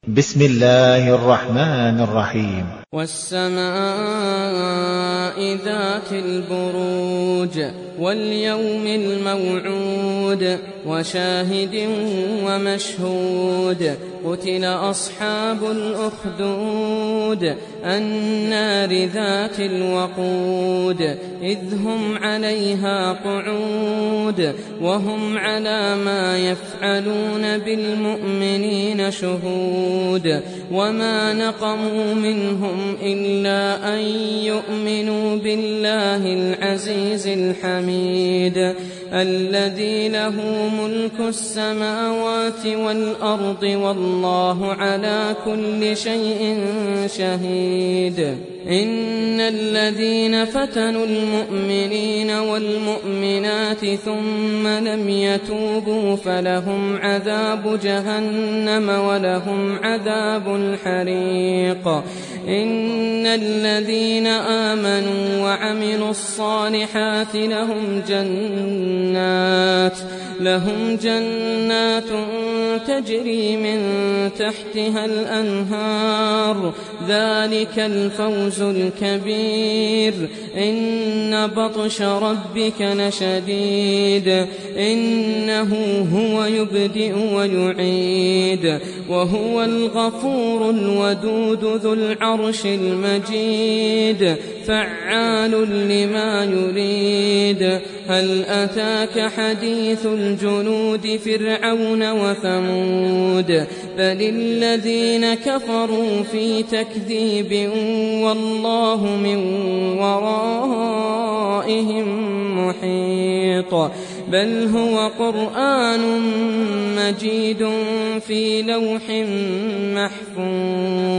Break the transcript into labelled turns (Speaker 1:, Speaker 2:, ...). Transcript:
Speaker 1: بسم الله الرحمن الرحيم.
Speaker 2: والسماء ذات البروج واليوم الموعود وشاهد ومشهود قتل أصحاب الأخدود النار ذات الوقود إذ هم عليها قعود وهم على ما يفعلون بالمؤمنين شهود وما نقموا منهم إلا أن يؤمنوا بالله العزيز الحميد الذي له ملك السماوات والأرض والله على كل شيء شهيد إن الذين فتنوا المؤمنين والمؤمنات ثم لم يتوبوا فلهم عذاب جهنم ولهم عذاب الحريق إن الذين آمنوا وعملوا الصالحات لهم جنات تجري من تحتها الأنهار ذلك الفوز الكبير إن بطش ربك لشديد إنه هو يبدئ ويعيد وهو الغفور الودود ذو العرش المجيد فعال لما يريد هل أتاك حديث الجنود فرعون وثمود بل الذين كفروا في تكذيب والله من ورائهم محيط بل هو قرآن مجيد في لوح محفوظ.